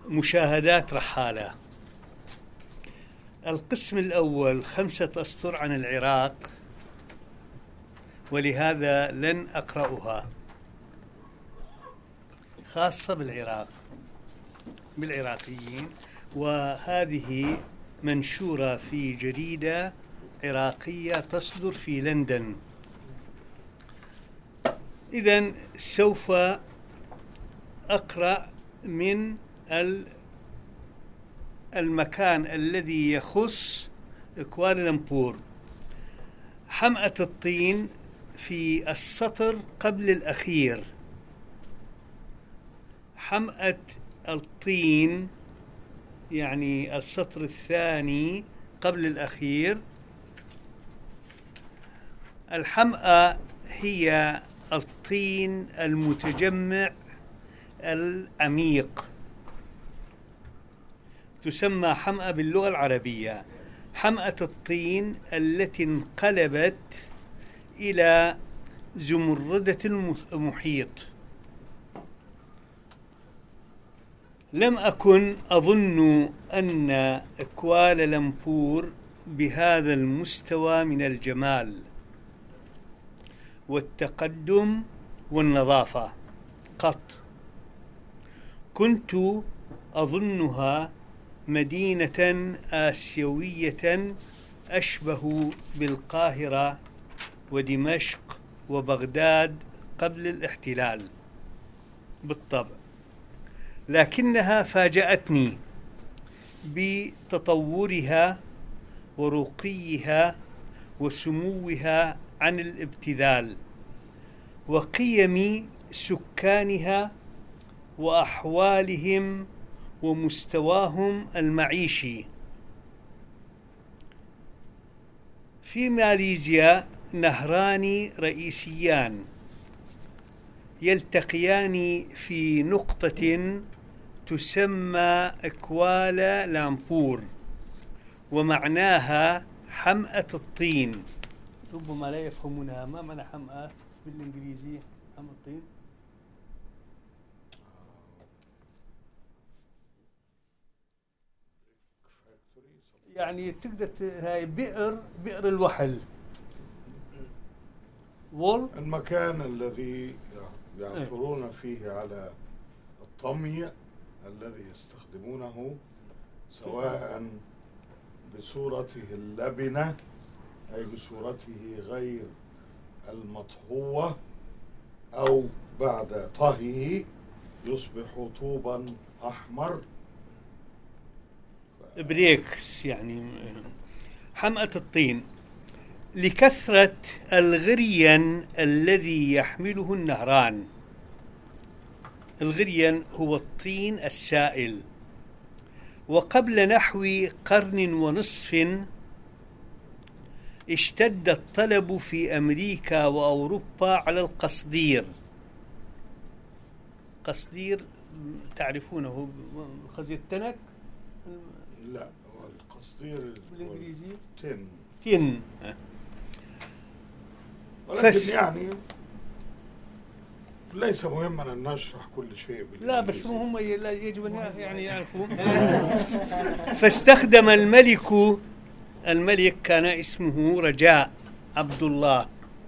مشاهدات رحالة. القسم الأول 5 أسطر عن العراق، ولهذا لن أقرأها، خاصة بالعراق بالعراقيين، وهذه منشورة في جريدة عراقية تصدر في لندن. إذن سوف أقرأ من المكان الذي يخص كوالالمبور. حمأة الطين في السطر قبل الأخير. حمأة الطين يعني السطر الثاني قبل الأخير. الحمأة هي الطين المتجمع العميق، تسمى حمأة باللغة العربية. حمأة الطين التي انقلبت إلى زمردة المحيط. لم أكن أظن أن كوالالمبور بهذا المستوى من الجمال والتقدم والنظافة قط. كنت أظنها مدينة آسيوية أشبه بالقاهرة ودمشق وبغداد قبل الاحتلال بالطبع، لكنها فاجأتني بتطورها ورقيها وسموها عن الابتذال وقيم سكانها وأحوالهم ومستواهم المعيشي. في ماليزيا نهران رئيسيان يلتقيان في نقطة تسمى كوالالمبور، ومعناها حمأة الطين. ربما لا يفهمونها. ما معنى حمأة بالإنجليزي؟ حمأة الطين يعني تقدر هاي بئر الوحل، المكان الذي يعثرون فيه على الطمي الذي يستخدمونه، سواء بصورته اللبنة أي بصورته غير المطهوة، أو بعد طهيه يصبح طوبا أحمر بريكس. يعني حمأة الطين لكثرة الغريان الذي يحمله النهران. الغريان هو الطين السائل. وقبل نحو قرن ونصف اشتد الطلب في أمريكا وأوروبا على القصدير. قصدير تعرفونه، خزي التنك؟ لا، هو القصدير بالإنجليزي تن. ولكن يعني ليس مهما أن نشرح كل شيء بالإنجليزي. لا، بس هم يجب أن يعني يعرفوا. فاستخدم الملك كان اسمه رجاء عبد الله.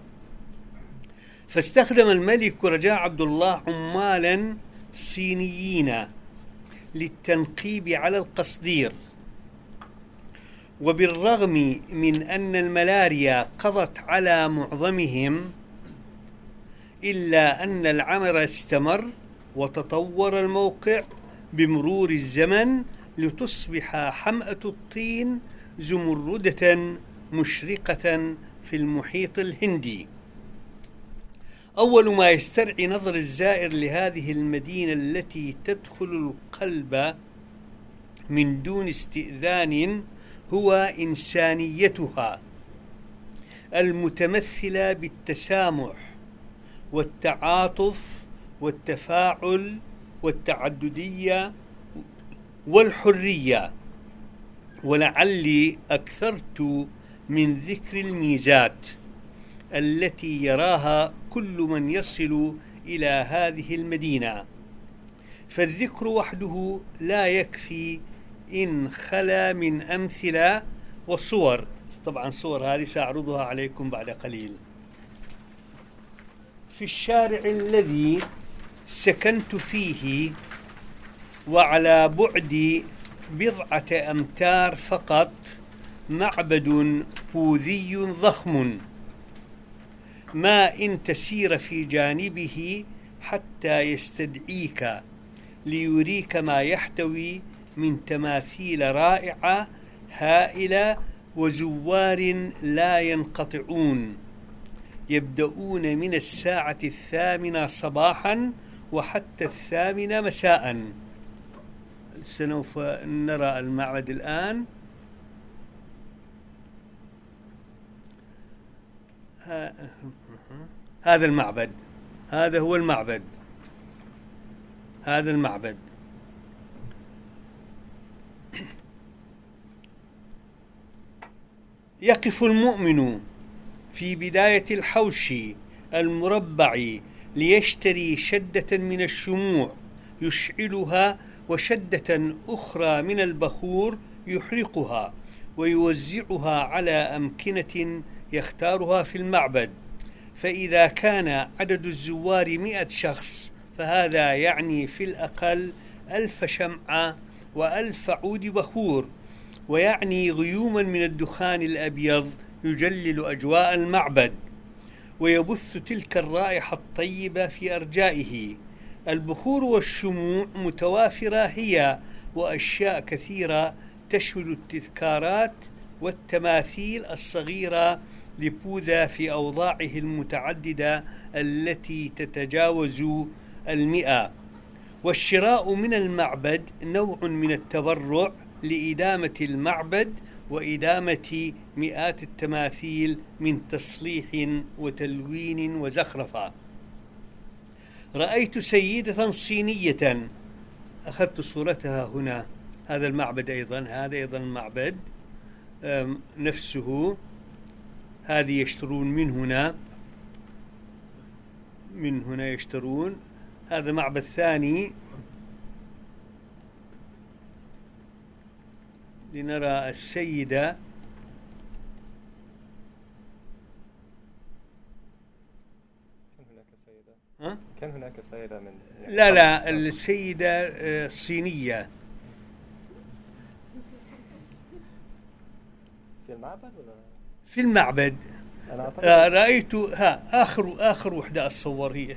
فاستخدم الملك رجاء عبد الله عمالا صينيين للتنقيب على القصدير. وبالرغم من أن الملاريا قضت على معظمهم، إلا أن العمل استمر وتطور الموقع بمرور الزمن لتصبح حمأة الطين زمردة مشرقة في المحيط الهندي. أول ما يسترعي نظر الزائر لهذه المدينة التي تدخل القلب من دون استئذان هو إنسانيتها المتمثلة بالتسامح والتعاطف والتفاعل والتعددية والحرية. ولعلي أكثرت من ذكر الميزات التي يراها كل من يصل إلى هذه المدينة فالذكر وحده لا يكفي إن خلا من أمثلة وصور. طبعا صور هذه سأعرضها عليكم بعد قليل. في الشارع الذي سكنت فيه وعلى بعد 1 أمتار فقط معبد بوذي ضخم، ما إن تسير في جانبه حتى يستدعيك ليريك ما يحتوي من تماثيل رائعة هائلة وزوار لا ينقطعون، يبدأون من 8:00 صباحا وحتى 8:00 مساء. سوف نرى المعبد الآن. هذا المعبد، هذا هو المعبد، هذا المعبد. يقف المؤمن في بداية الحوش المربع ليشتري شدة من الشموع يشعلها وشدة أخرى من البخور يحرقها ويوزعها على أمكنة يختارها في المعبد. فإذا كان عدد الزوار 100 شخص فهذا يعني في الأقل 1000 شمعة و1000 عود بخور، ويعني غيوما من الدخان الأبيض يجلل أجواء المعبد ويبث تلك الرائحة الطيبة في أرجائه. البخور والشموع متوافرة هي وأشياء كثيرة تشمل التذكارات والتماثيل الصغيرة لبوذا في أوضاعه المتعددة التي تتجاوز 100. والشراء من المعبد نوع من التبرع لإدامة المعبد وإدامة مئات التماثيل من تصليح وتلوين وزخرفة. رأيت سيدة صينية، أخذت صورتها هنا. هذا المعبد أيضا، هذا أيضا المعبد نفسه. هذه يشترون من هنا يشترون. هذا معبد ثاني لنرى السيدة. كان هناك سيدة من لا السيدة الصينية في المعبد ولا في المعبد. رأيت آخر وحدة أتصور هي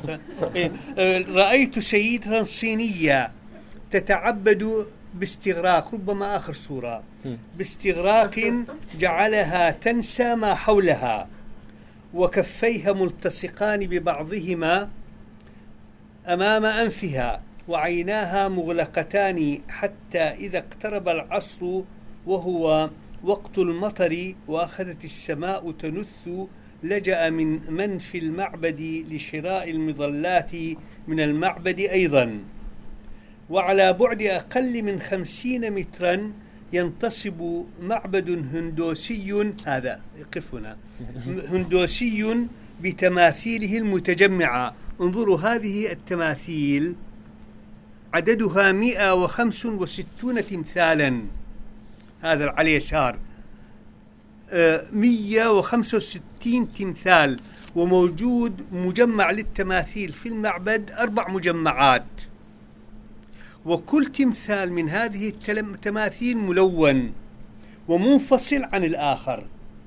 رأيت سيدة صينية تتعبد باستغراق، ربما آخر صورة، باستغراق جعلها تنسى ما حولها، وكفيها ملتصقان ببعضهما أمام أنفها، وعيناها مغلقتان، حتى إذا اقترب العصر وهو وقت المطر وأخذت السماء تنث لجأ من في المعبد لشراء المظلات من المعبد أيضا. وعلى بعد أقل من 50 مترا ينتصب معبد هندوسي، هذا يقف هنا، هندوسي بتماثيله المتجمعة. انظروا هذه التماثيل عددها 165 تمثالا. هذا على اليسار 165 تمثال، وموجود مجمع للتماثيل في المعبد 4 مجمعات، وكل تمثال من هذه التماثيل ملون ومنفصل عن الآخر.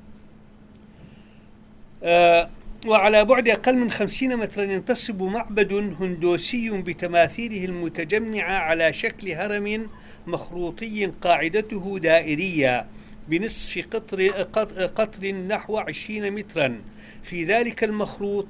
وعلى بعد أقل من 50 مترا ينتصب معبد هندوسي بتماثيله المتجمعة على شكل هرم مخروطي قاعدته دائرية بنصف قطر نحو 20 مترا. في ذلك المخروط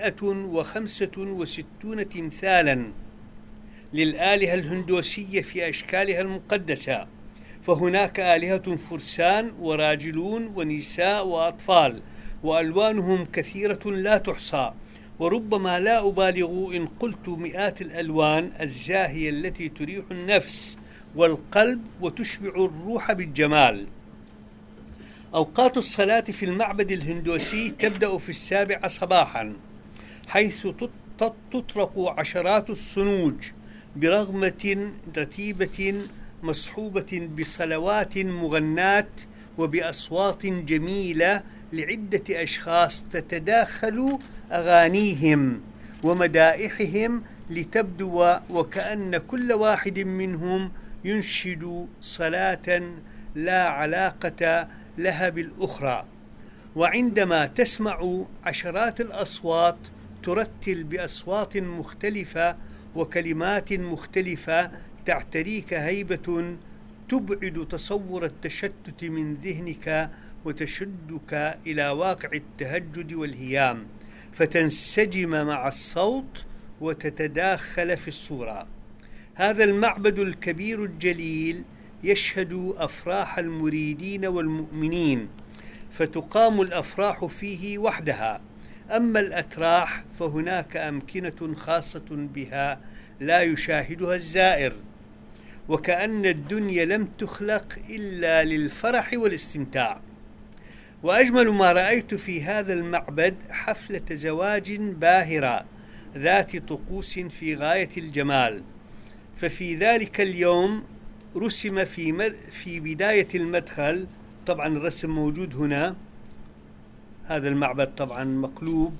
165 تمثالا للآلهة الهندوسية في أشكالها المقدسة، فهناك آلهة فرسان وراجلون ونساء وأطفال، وألوانهم كثيرة لا تحصى، وربما لا أبالغ إن قلت مئات الألوان الزاهية التي تريح النفس والقلب وتشبع الروح بالجمال. أوقات الصلاة في المعبد الهندوسي تبدأ في 7 صباحا، حيث تطرق عشرات الصنوج برغمة رتيبة مصحوبة بصلوات مغناة وبأصوات جميلة لعدة أشخاص تتداخل أغانيهم ومدائحهم لتبدو وكأن كل واحد منهم ينشد صلاة لا علاقة لها بالأخرى. وعندما تسمع عشرات الأصوات ترتل بأصوات مختلفة وكلمات مختلفة تعتريك هيبة تبعد تصور التشتت من ذهنك وتشدك إلى واقع التهجد والهيام، فتنسجم مع الصوت وتتداخل في الصورة. هذا المعبد الكبير الجليل يشهد أفراح المريدين والمؤمنين، فتقام الأفراح فيه وحدها. أما الأتراح فهناك أمكنة خاصة بها لا يشاهدها الزائر، وكأن الدنيا لم تخلق إلا للفرح والاستمتاع. وأجمل ما رأيت في هذا المعبد حفلة زواج باهرة ذات طقوس في غاية الجمال. ففي ذلك اليوم رسم في بداية المدخل، طبعا الرسم موجود هنا، هذا المعبد طبعا مقلوب،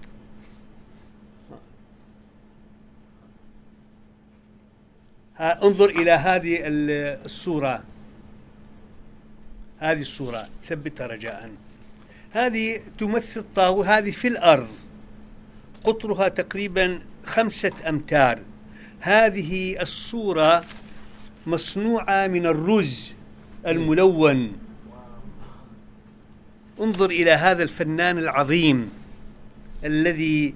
انظر إلى هذه الصورة، هذه الصورة ثبتها رجاء. هذه تمثل طاغوت، هذه في الأرض قطرها تقريبا 5 أمتار. هذه الصورة مصنوعة من الرز الملون. انظر إلى هذا الفنان العظيم الذي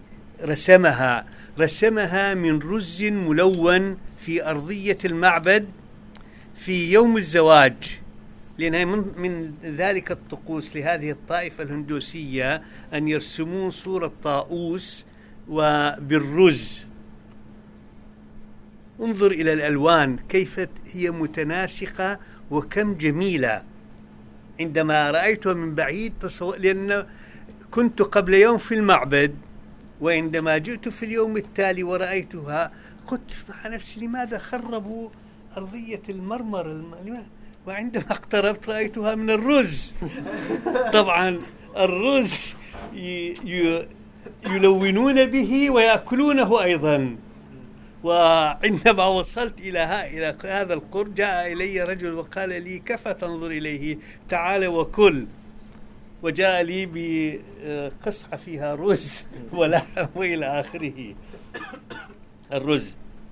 رسمها من رز ملون في أرضية المعبد في يوم الزواج، لأنها من ذلك الطقوس لهذه الطائفة الهندوسية أن يرسمون صورة طاووس وبالرز. انظر إلى الألوان كيف هي متناسقة وكم جميلة. عندما رأيتها من بعيد لأن كنت قبل يوم في المعبد، وعندما جئت في اليوم التالي ورأيتها قلت مع نفسي لماذا خربوا أرضية المرمر، وعندما اقتربت رأيتها من الرز. طبعا الرز يلونون به ويأكلونه أيضا. وعندما وصلت إلى هذا القرب جاء إلي رجل وقال لي كيف تنظر إليه، تعال وكل، وجاء لي بقصعة فيها رز ولحم وإلى آخره. الرز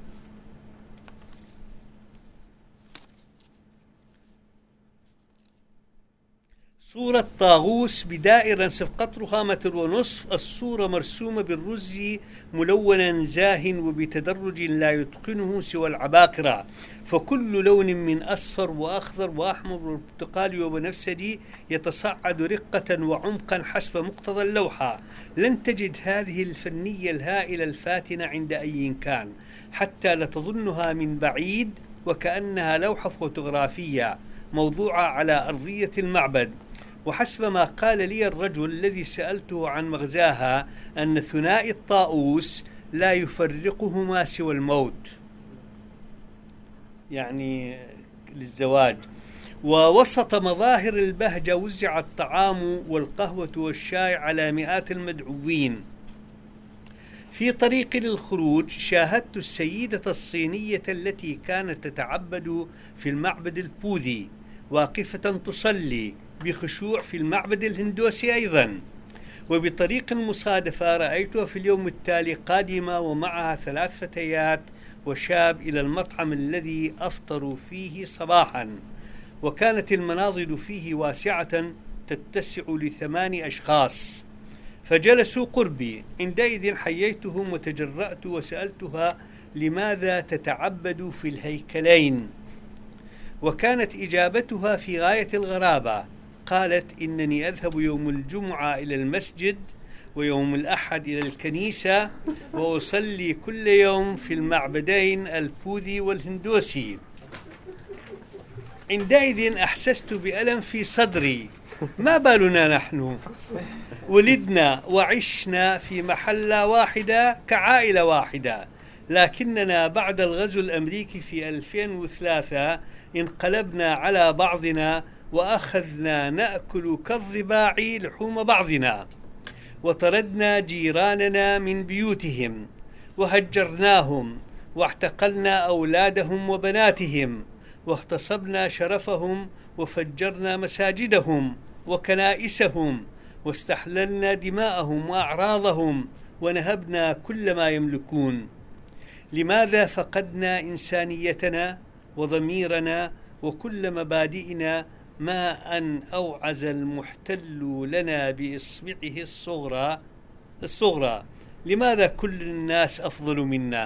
صورة طاغوس بدائرة قطرها 1.5 متر. الصورة مرسومة بالرز ملونا زاه وبتدرج لا يتقنه سوى العباقرة، فكل لون من أصفر وأخضر وأحمر وبرتقالي وبنفسجي يتصاعد رقة وعمقا حسب مقتضى اللوحة. لن تجد هذه الفنية الهائلة الفاتنة عند أي كان، حتى لا تظنها من بعيد وكأنها لوحة فوتوغرافية موضوعة على أرضية المعبد. وحسب ما قال لي الرجل الذي سألته عن مغزاها أن ثنائي الطاووس لا يفرقهما سوى الموت، يعني للزواج. ووسط مظاهر البهجة وزع الطعام والقهوة والشاي على مئات المدعوين. في طريقي للخروج شاهدت السيدة الصينية التي كانت تتعبد في المعبد البوذي واقفة تصلي بخشوع في المعبد الهندوسي أيضا. وبطريق المصادفة رأيتها في اليوم التالي قادمة ومعها 3 فتيات وشاب إلى المطعم الذي أفطروا فيه صباحا، وكانت المناضد فيه واسعة تتسع ل8 أشخاص، فجلسوا قربي. عندئذ حييتهم وتجرأت وسألتها لماذا تتعبد في الهيكلين، وكانت إجابتها في غاية الغرابة. قالت إنني أذهب يوم الجمعة إلى المسجد ويوم الأحد إلى الكنيسة، وأصلي كل يوم في المعبدين البوذي والهندوسي. عندئذ أحسست بألم في صدري، ما بالنا نحن ولدنا وعشنا في محلة واحدة كعائلة واحدة، لكننا بعد الغزو الأمريكي في 2003 انقلبنا على بعضنا وأخذنا نأكل كالضباع لحوم بعضنا، وطردنا جيراننا من بيوتهم وهجرناهم واعتقلنا أولادهم وبناتهم واغتصبنا شرفهم وفجرنا مساجدهم وكنائسهم واستحللنا دماءهم وأعراضهم ونهبنا كل ما يملكون. لماذا فقدنا إنسانيتنا وضميرنا وكل مبادئنا ما أن أوعز المحتل لنا بإصبعه الصغرى؟ لماذا كل الناس أفضل منا؟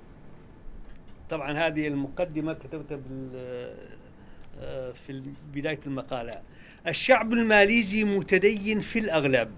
طبعا هذه المقدمة كتبتها في بداية المقالة. الشعب الماليزي متدين في الأغلب،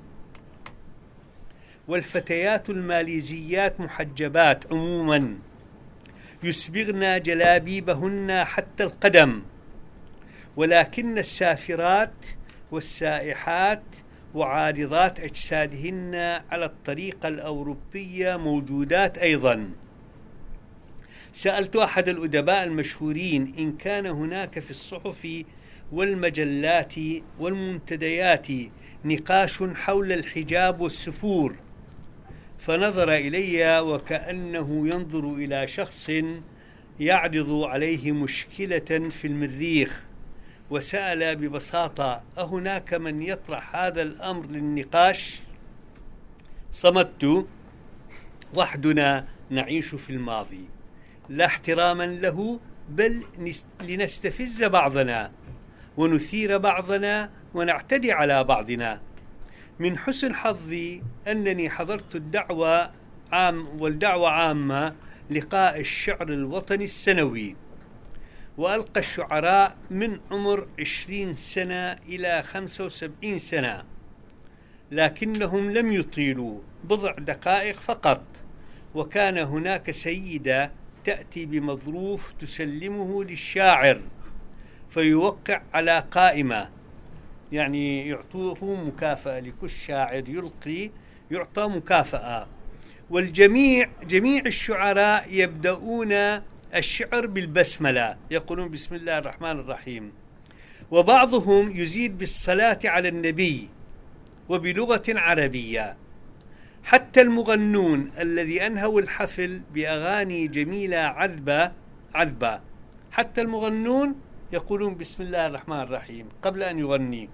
والفتيات الماليزيات محجبات عموما، يسبغن جلابيبهن حتى القدم، ولكن السافرات والسائحات وعارضات أجسادهن على الطريقة الأوروبية موجودات أيضا. سألت أحد الأدباء المشهورين إن كان هناك في الصحف والمجلات والمنتديات نقاش حول الحجاب والسفور، فنظر إلي وكأنه ينظر إلى شخص يعرض عليه مشكلة في المريخ، وسأل ببساطة: أهناك من يطرح هذا الأمر للنقاش؟ صمت. وحدنا نعيش في الماضي، لا احتراما له، بل لنستفز بعضنا ونثير بعضنا ونعتدي على بعضنا. من حسن حظي أنني حضرت والدعوة عامة لقاء الشعر الوطني السنوي، وألقى الشعراء من عمر 20 سنة إلى 75 سنة، لكنهم لم يطيلوا بضع دقائق فقط. وكان هناك سيدة تأتي بمظروف تسلمه للشاعر فيوقع على قائمة، يعني يعطوه مكافأة، لكل شاعر يلقي يعطى مكافأة. جميع الشعراء يبدأون الشعر بالبسملة، يقولون بسم الله الرحمن الرحيم، وبعضهم يزيد بالصلاة على النبي وبلغة عربية. حتى المغنون الذي أنهوا الحفل بأغاني جميلة عذبة، حتى المغنون يقولون بسم الله الرحمن الرحيم قبل أن يغني.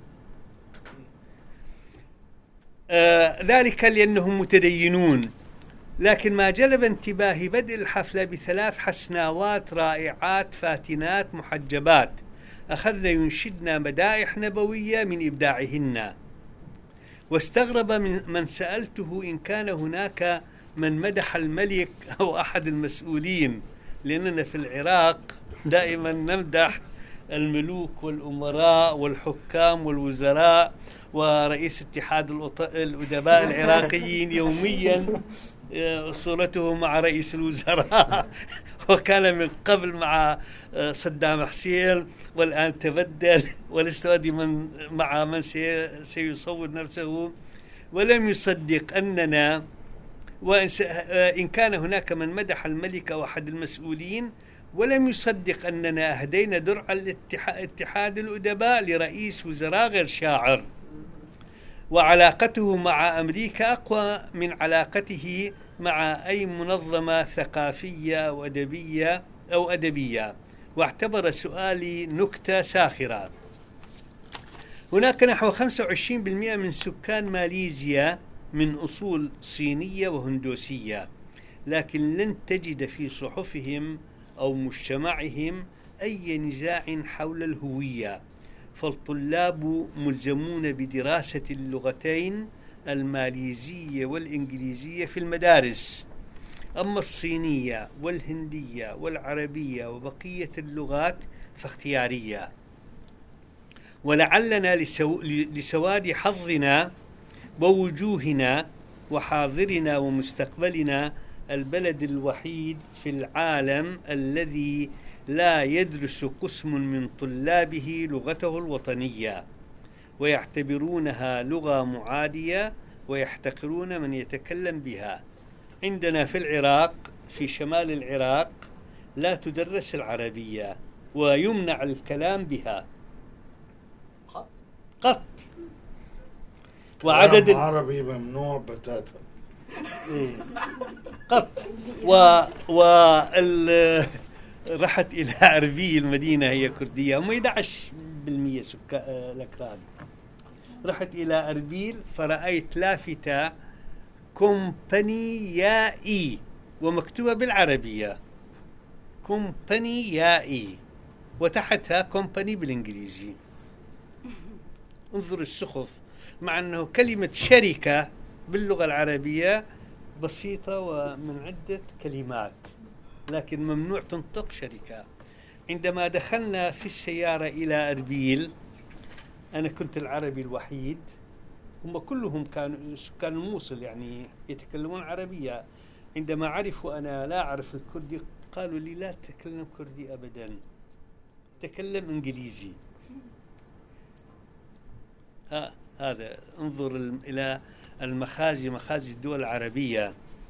ذلك لأنهم متدينون. لكن ما جلب انتباهي بدء الحفلة ب3 حسناوات رائعات فاتنات محجبات أخذن ينشدن مدائح نبوية من إبداعهن. واستغرب من سألته إن كان هناك من مدح الملك أو أحد المسؤولين، لأننا في العراق دائما نمدح الملوك والأمراء والحكام والوزراء ورئيس اتحاد الأدباء العراقيين يوميا صورته مع رئيس الوزراء، وكان من قبل مع صدام حسين والآن تبدل، ولست أدري مع من سيصور نفسه. ولم يصدق أننا، وإن كان هناك من مدح الملك أو أحد المسؤولين، ولم يصدق أننا أهدينا درع اتحاد الأدباء لرئيس وزراء غير شاعر، وعلاقته مع أمريكا أقوى من علاقته مع أي منظمة ثقافية أو أدبية. واعتبر سؤالي نكتة ساخرة. هناك نحو 25% من سكان ماليزيا من أصول صينية وهندوسية، لكن لن تجد في صحفهم أو مجتمعهم أي نزاع حول الهوية، فالطلاب ملزمون بدراسة اللغتين الماليزية والإنجليزية في المدارس. أما الصينية والهندية والعربية وبقية اللغات فاختيارية. ولعلنا لسواد حظنا ووجوهنا وحاضرنا ومستقبلنا البلد الوحيد في العالم الذي لا يدرس قسم من طلابه لغته الوطنية، ويعتبرونها لغة معادية ويحتقرون من يتكلم بها. عندنا في العراق في شمال العراق لا تدرس العربية ويمنع الكلام بها قط. وعدد العربي ممنوع بتاتا قط. رحت إلى أربيل، مدينة هي كردية، هم 11% الأكراد. رحت إلى أربيل فرأيت لافتة كومبانيائي ومكتوبة بالعربية كومبانيائي وتحتها كومباني بالإنجليزي. انظر السخف، مع أنه كلمة شركة باللغة العربية بسيطة ومن عدة كلمات، لكن ممنوع تنطق شركة. عندما دخلنا في السيارة إلى أربيل، أنا كنت العربي الوحيد، هم كلهم كانوا سكان الموصل يعني يتكلمون عربية. عندما عرفوا أنا لا أعرف الكردي قالوا لي لا تتكلم كردي أبدا، تكلم إنجليزي. هذا انظر إلى المخازي، مخازي الدول العربية.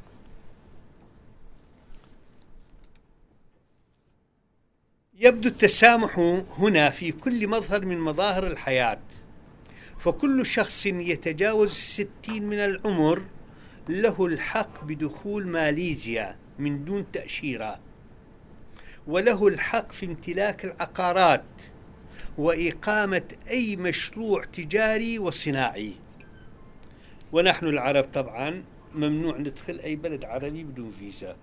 يبدو التسامح هنا في كل مظهر من مظاهر الحياة، فكل شخص يتجاوز 60 من العمر له الحق بدخول ماليزيا من دون تأشيرة، وله الحق في امتلاك العقارات وإقامة أي مشروع تجاري وصناعي. ونحن العرب طبعا ممنوع ندخل أي بلد عربي بدون فيزا.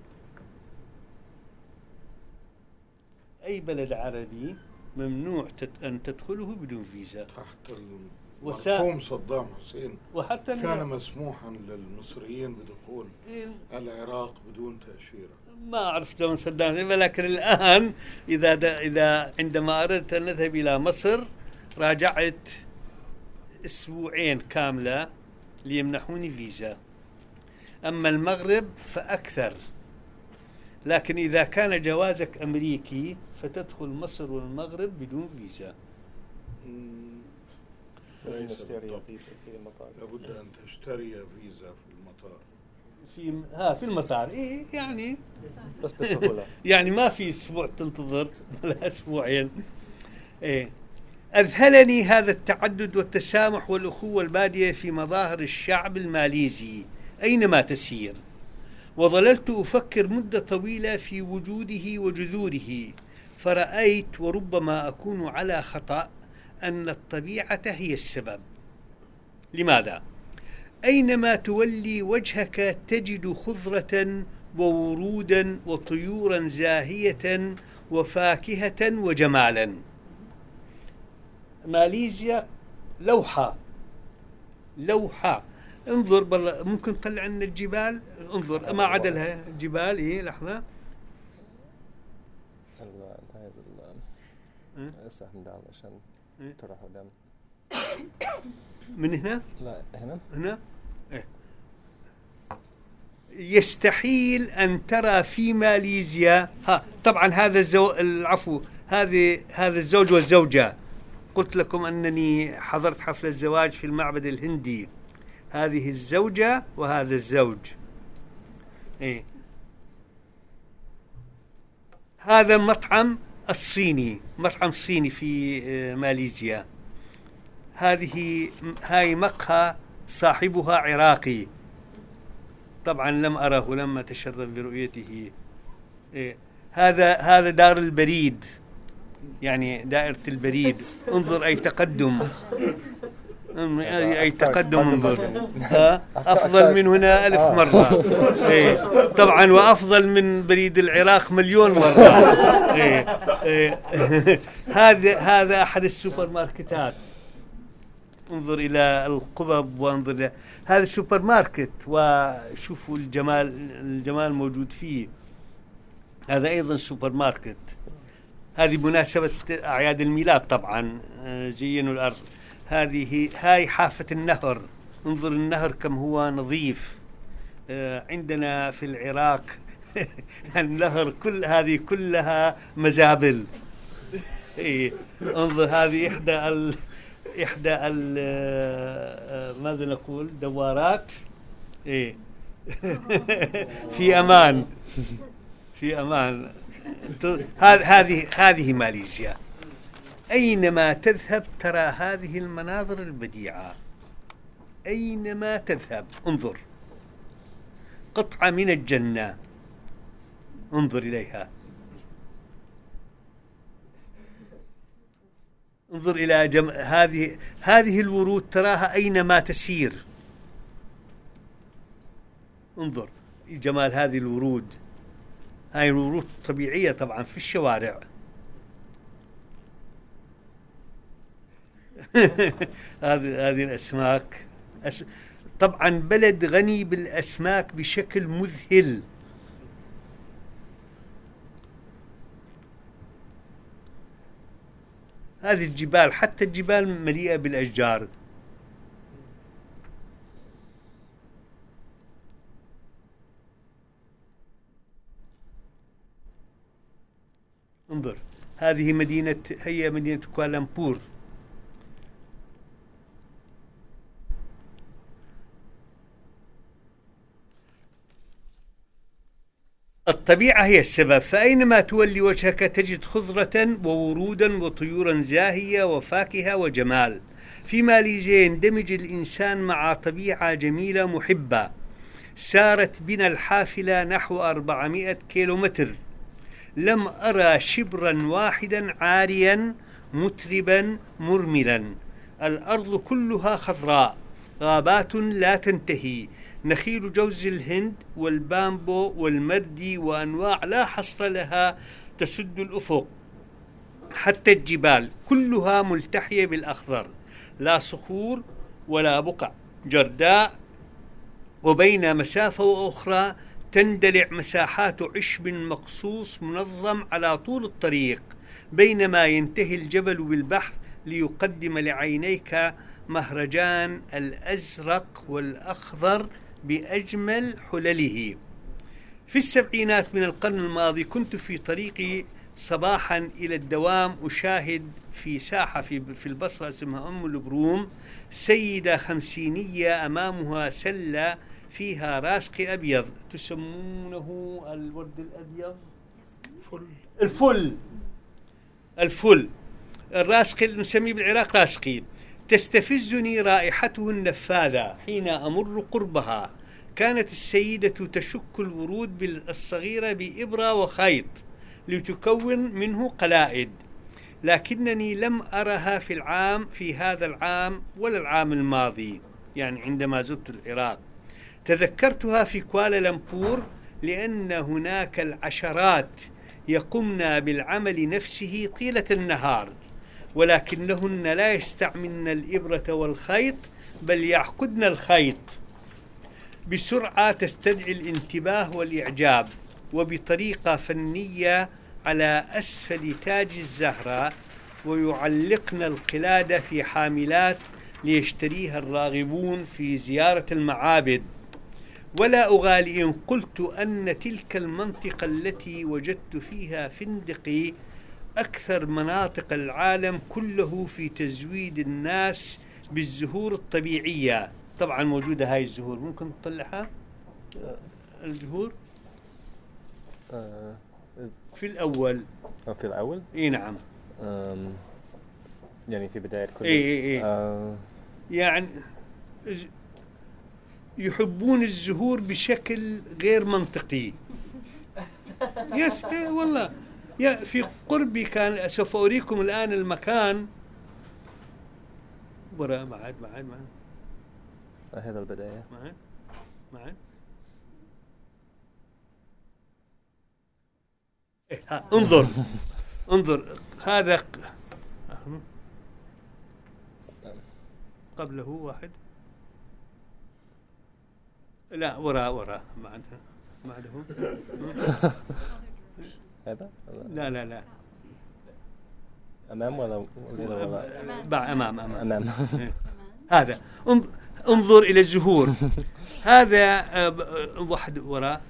أي بلد عربي ممنوع أن تدخله بدون فيزا. تحت المرحوم صدام حسين وحتى كان مسموحا للمصريين بدخول العراق بدون تأشيرة. ما أعرف زمن صدام حسين، ولكن الآن إذا عندما أردت أن أذهب إلى مصر راجعت أسبوعين كاملة ليمنحوني فيزا. أما المغرب فأكثر، لكن إذا كان جوازك أمريكي فتدخل مصر والمغرب بدون فيزا. لازم نشتري فيزا في المطار. لابد أن تشتري فيزا في المطار. في المطار يعني بس بسهولة. يعني ما في أسبوع تنتظر ولا أسبوعين. أذهلني هذا التعدد والتسامح والأخوة البادية في مظاهر الشعب الماليزي أينما تسير، وظللت أفكر مدة طويلة في وجوده وجذوره، فرأيت وربما أكون على خطأ أن الطبيعة هي السبب. لماذا؟ أينما تولي وجهك تجد خضرة وورودا وطيورا زاهية وفاكهة وجمالا. ماليزيا لوحة. انظر ممكن تطلع عنا الجبال، انظر ما عدلها الجبال. لحظة. السهم ده علشان تروح قدام. من هنا؟ لا هنا. يستحيل أن ترى في ماليزيا طبعا هذا هذا الزوج والزوجة. قلت لكم أنني حضرت حفل الزواج في المعبد الهندي. هذه الزوجة وهذا الزوج. هذا مطعم صيني في ماليزيا. هاي مقهى صاحبها عراقي، طبعا لم أره، لم أتشرف برؤيته. هذا دار البريد، يعني دائرة البريد. انظر أي تقدم، انظر. أفضل من هنا 1000 مرة. طبعا وأفضل من بريد العراق مليون مرة. هذا أحد السوبر ماركتات. انظر إلى القبب وانظر إلى هذا السوبر ماركت وشوفوا الجمال موجود فيه. هذا أيضا سوبر ماركت. هذه مناسبة أعياد الميلاد طبعا، زينوا الأرض. هاي حافة النهر. انظر النهر كم هو نظيف. عندنا في العراق النهر هذه كلها مزابل. انظر هذه إحدى ماذا نقول دوارات. في أمان، في أمان. هذه ماليزيا، أينما تذهب ترى هذه المناظر البديعة، أينما تذهب انظر، قطعة من الجنة، انظر إليها، انظر إلى هذه الورود تراها أينما تسير، انظر جمال هذه الورود. هاي الورود طبيعية طبعا في الشوارع. هذه الأسماك، طبعا بلد غني بالأسماك بشكل مذهل. هذه الجبال، حتى الجبال مليئة بالأشجار. انظر هذه هي مدينة كوالالمبور. الطبيعة هي السبب، فأينما تولي وجهك تجد خضرة وورودا وطيورا زاهية وفاكهة وجمال. في ماليزيا يندمج الإنسان مع طبيعة جميلة محبة. سارت بنا الحافلة نحو 400 كيلومتر، لم أرى شبرا واحدا عاريا متربا مرملا. الأرض كلها خضراء، غابات لا تنتهي، نخيل جوز الهند والبامبو والمردي وأنواع لا حصر لها تسد الأفق. حتى الجبال كلها ملتحية بالأخضر، لا صخور ولا بقع جرداء، وبين مسافة وأخرى تندلع مساحات عشب مقصوص منظم على طول الطريق، بينما ينتهي الجبل بالبحر ليقدم لعينيك مهرجان الأزرق والأخضر بأجمل حلله. في السبعينات من القرن الماضي كنت في طريقي صباحا إلى الدوام أشاهد في ساحة في البصرة اسمها أم البروم سيدة خمسينية أمامها سلة فيها راسق أبيض، تسمونه الورد الأبيض الفل الراسقي، نسميه بالعراق راسقي. تستفزني رائحته النفاذة حين أمر قربها. كانت السيدة تشك الورود الصغيرة بإبرة وخيط لتكون منه قلائد، لكنني لم أرها في هذا العام ولا العام الماضي، يعني عندما زرت العراق. تذكرتها في كوالالمبور لأن هناك العشرات يقمن بالعمل نفسه طيلة النهار، ولكنهن لا يستعملن الإبرة والخيط، بل يعقدن الخيط بسرعة تستدعي الانتباه والإعجاب، وبطريقة فنية على أسفل تاج الزهرة، ويعلقن القلادة في حاملات ليشتريها الراغبون في زيارة المعابد. ولا أغالي إن قلت أن تلك المنطقة التي وجدت فيها فندقي أكثر مناطق العالم كله في تزويد الناس بالزهور الطبيعية. طبعا موجودة هاي الزهور، ممكن تطلعها الزهور في الأول. في الأول؟ إيه نعم. يعني في بداية كل يعني يحبون الزهور بشكل غير منطقي. يس والله في قربي كان، سوف أريكم الآن المكان. وراء معاد هذا البداية معاد انظر هذا قبله واحد، لا وراء معده هذا لا أمام ولا أمام هذا انظر إلى الزهور. هذا واحد وراء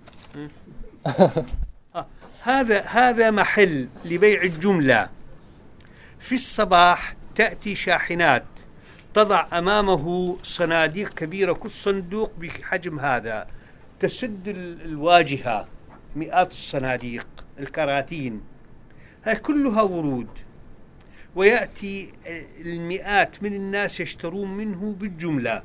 هذا محل لبيع الجملة. في الصباح تأتي شاحنات تضع أمامه صناديق كبيرة، كل صندوق بحجم هذا تسد الواجهة، مئات الصناديق، الكراتين، هاي كلها ورود، ويأتي المئات من الناس يشترون منه بالجملة،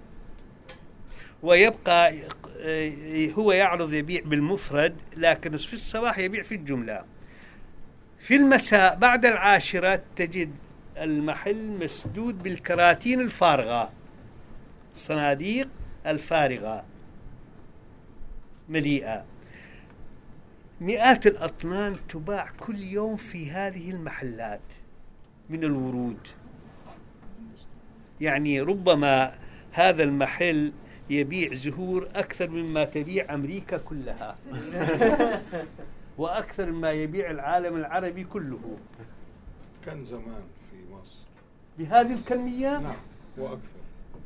ويبقى هو يعرض يبيع بالمفرد، لكن في الصباح يبيع في الجملة. في المساء بعد 10 تجد المحل مسدود بالكراتين الفارغة، الصناديق الفارغة مليئة، مئات الأطنان تباع كل يوم في هذه المحلات من الورود. يعني ربما هذا المحل يبيع زهور أكثر مما تبيع أمريكا كلها وأكثر مما يبيع العالم العربي كله. كان زمان في مصر بهذه الكمية؟ نعم وأكثر.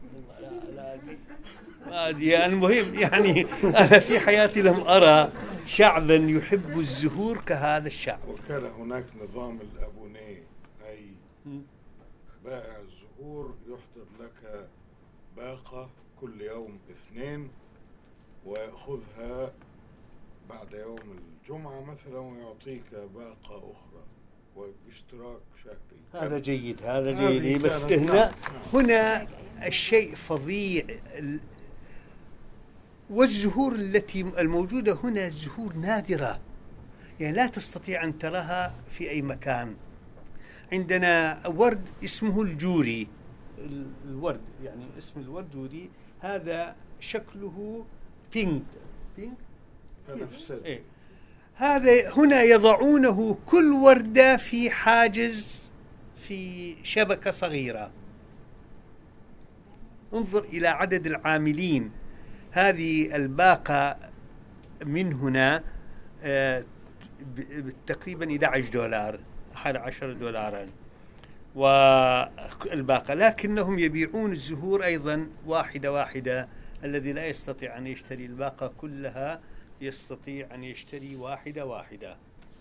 ما أدري. المهم يعني أنا في حياتي لم أرى شعبا يحب الزهور كهذا الشعب. وكان هناك نظام الأبونيه، أي بائع الزهور يحضر لك باقة كل يوم 2 ويأخذها بعد يوم الجمعة مثلا ويعطيك باقة أخرى وباشتراك شهري. هذا جيد، هذا جيد. بس هنا الشيء فظيع. والزهور التي الموجودة هنا زهور نادرة، يعني لا تستطيع أن تراها في أي مكان. عندنا ورد اسمه الجوري، الورد يعني اسم الورد جوري، هذا شكله بينك فنفسه. هذا هنا يضعونه كل وردة في حاجز في شبكة صغيرة. انظر إلى عدد العاملين. هذه الباقة من هنا تقريبا $11 $10 والباقة، لكنهم يبيعون الزهور أيضا واحدة واحدة. الذي لا يستطيع أن يشتري الباقة كلها يستطيع أن يشتري واحدة واحدة.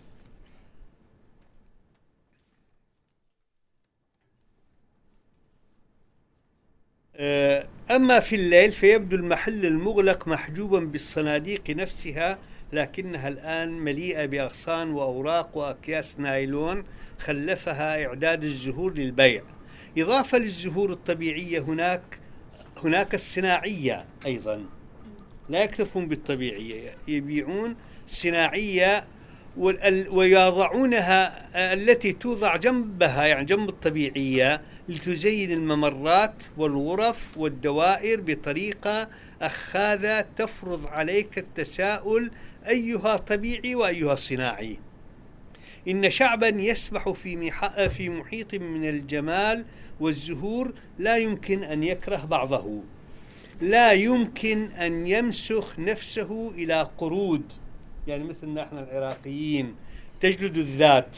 أما في الليل فيبدو المحل المغلق محجوبا بالصناديق نفسها، لكنها الآن مليئة بأغصان وأوراق وأكياس نايلون خلفها إعداد الزهور للبيع. إضافة للزهور الطبيعية هناك الصناعية أيضا، لا يكتفون بالطبيعية، يبيعون صناعية ويضعونها التي توضع جنبها، يعني جنب الطبيعية، لتزين الممرات والغرف والدوائر بطريقة أخاذة تفرض عليك التساؤل أيها طبيعي وأيها صناعي. إن شعبا يسبح في محيط من الجمال والزهور لا يمكن أن يكره بعضه، لا يمكن أن يمسخ نفسه إلى قرود، يعني مثلنا احنا العراقيين تجلد الذات،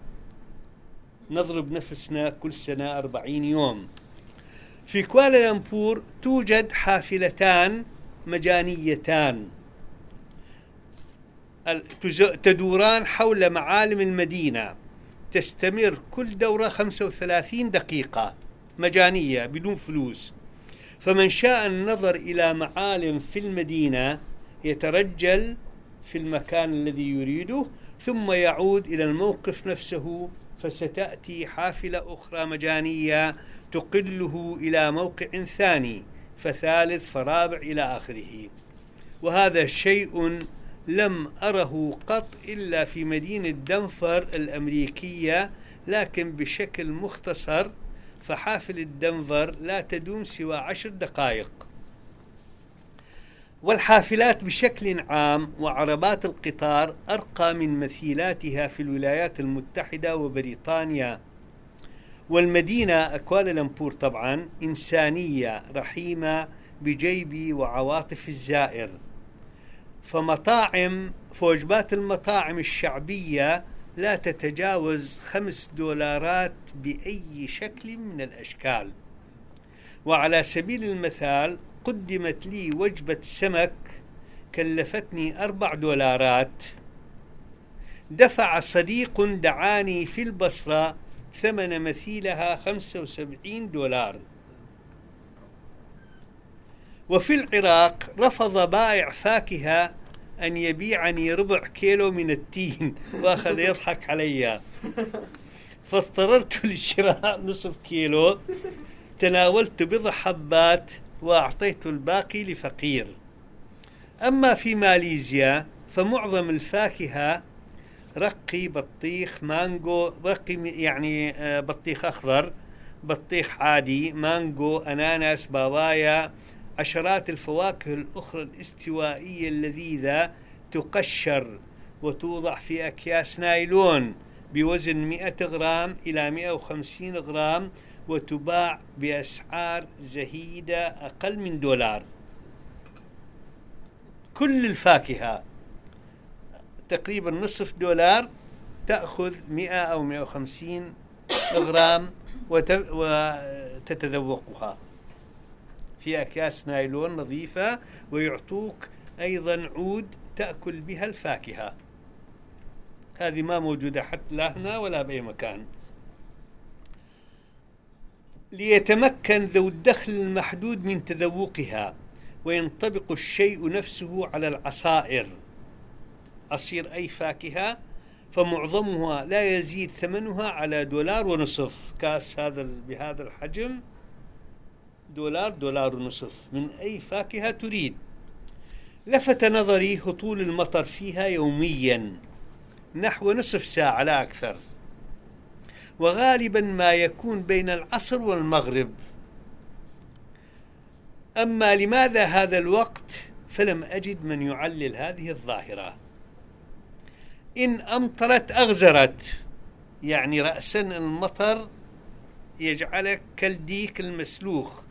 نضرب نفسنا كل سنة 40 يوم. في كوالالمبور توجد حافلتان مجانيتان تدوران حول معالم المدينة، تستمر كل دورة 35 دقيقة مجانية بدون فلوس. فمن شاء النظر إلى معالم في المدينة يترجل في المكان الذي يريده ثم يعود إلى الموقف نفسه، فستأتي حافلة أخرى مجانية تقله إلى موقع ثاني فثالث فرابع إلى آخره. وهذا شيء لم أره قط إلا في مدينة دنفر الأمريكية، لكن بشكل مختصر، فحافلة دنفر لا تدوم سوى 10 دقائق. والحافلات بشكل عام وعربات القطار أرقى من مثيلاتها في الولايات المتحدة وبريطانيا. والمدينة كوالالمبور طبعا إنسانية رحيمة بجيب وعواطف الزائر. فوجبات المطاعم الشعبية لا تتجاوز $5 بأي شكل من الأشكال. وعلى سبيل المثال قدمت لي وجبة سمك كلفتني $4. دفع صديق دعاني في البصرة ثمن مثيلها $75. وفي العراق رفض بائع فاكهة أن يبيعني ربع كيلو من التين وأخذ يضحك علي، فاضطررت لشراء نصف كيلو، تناولت بضع حبات وأعطيت الباقي لفقير. أما في ماليزيا فمعظم الفاكهة رقي، بطيخ، مانجو، رقي يعني بطيخ أخضر، بطيخ عادي، مانجو، أناناس، باوايا، عشرات الفواكه الأخرى الاستوائية اللذيذة تقشر وتوضع في أكياس نايلون بوزن 100 غرام إلى 150 غرام وتباع بأسعار زهيدة أقل من $1. كل الفاكهة تقريبا نصف $1 تأخذ 100 أو 150 غرام وتتذوقها في أكياس نايلون نظيفة، ويعطوك أيضا عود تأكل بها الفاكهة. هذه ما موجودة حتى لا هنا ولا بأي مكان. ليتمكن ذو الدخل المحدود من تذوقها وينطبق الشيء نفسه على العصائر، عصير أي فاكهة فمعظمها لا يزيد ثمنها على $1.50، كاس هذا بهذا الحجم $1.50 من أي فاكهة تريد. لفت نظري هطول المطر فيها يوميا نحو نصف ساعة لا أكثر، وغالبا ما يكون بين العصر والمغرب. أما لماذا هذا الوقت فلم أجد من يعلل هذه الظاهرة. إن أمطرت أغزرت، يعني رأسا المطر يجعلك كالديك المسلوخ،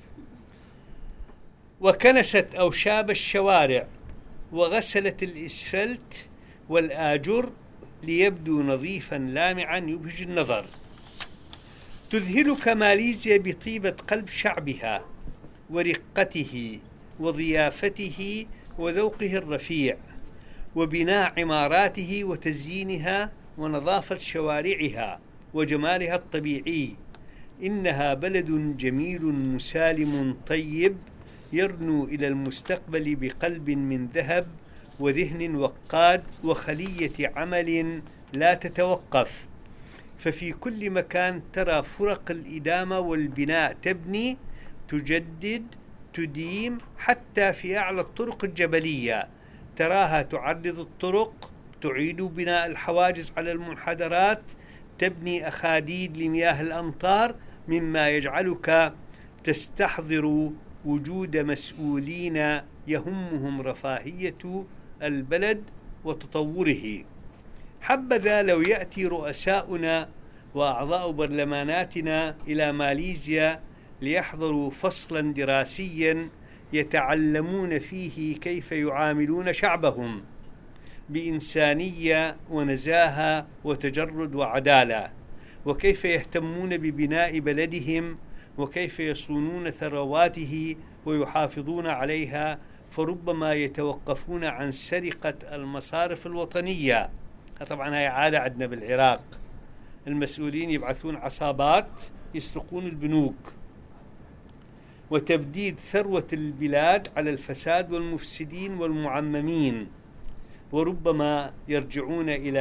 وكنست أوشاب الشوارع وغسلت الإسفلت والآجر ليبدو نظيفا لامعا يبهج النظر. تذهلك ماليزيا بطيبة قلب شعبها ورقته وضيافته وذوقه الرفيع وبناء عماراته وتزيينها ونظافة شوارعها وجمالها الطبيعي. إنها بلد جميل مسالم طيب يرنو إلى المستقبل بقلب من ذهب وذهن وقاد وخلية عمل لا تتوقف. ففي كل مكان ترى فرق الإدامة والبناء تبني، تجدد، تديم، حتى في أعلى الطرق الجبلية تراها تعرض الطرق، تعيد بناء الحواجز على المنحدرات، تبني أخاديد لمياه الأمطار، مما يجعلك تستحضر وجود مسؤولين يهمهم رفاهية البلد وتطوره. حبذا لو يأتي رؤساؤنا وأعضاء برلماناتنا إلى ماليزيا ليحضروا فصلا دراسيا يتعلمون فيه كيف يعاملون شعبهم بإنسانية ونزاهة وتجرد وعدالة، وكيف يهتمون ببناء بلدهم، وكيف يصونون ثرواته ويحافظون عليها، فربما يتوقفون عن سرقة المصارف الوطنية. طبعا هي عادة عندنا بالعراق، المسؤولين يبعثون عصابات يسرقون البنوك، وتبديد ثروة البلاد على الفساد والمفسدين والمعممين، وربما يرجعون إلى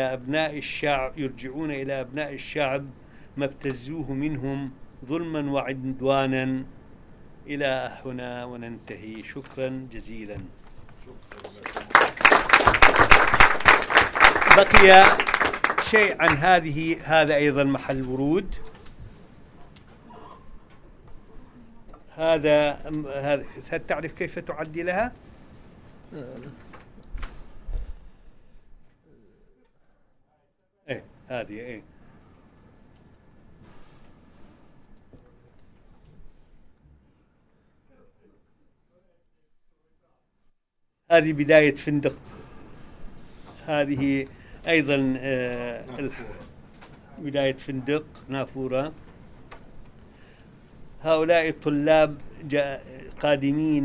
أبناء الشعب ما ابتزوه منهم ظلما وعدوانا. إلى هنا وننتهي. شكرا جزيلا. بقي شيء عن هذا أيضا محل ورود. هل تعرف كيف تعدلها؟ هذه هذه بداية فندق. هذه أيضا بداية فندق نافورة. هؤلاء الطلاب قادمين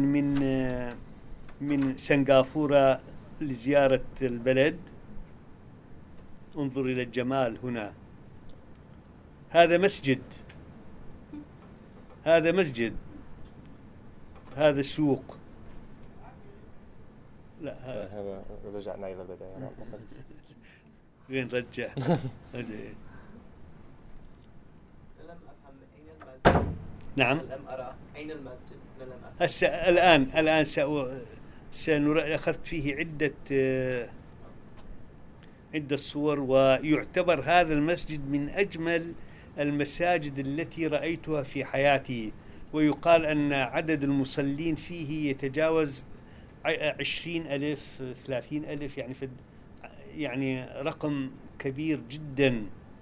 من سنغافورة لزيارة البلد. انظر إلى الجمال هنا. هذا مسجد، هذا مسجد، هذا سوق، لا هذا رجعنا إلى البداية أنا أعتقد. وين رجع؟ لم أفهم أين المسجد. نعم. لم أرى أين المسجد. لم أفهم. هسه الآن أخذت فيه عدة صور، ويعتبر هذا المسجد من أجمل المساجد التي رأيتها في حياتي، ويقال أن عدد المصلين فيه يتجاوز 20,000 30,000، يعني رقم كبير جدا.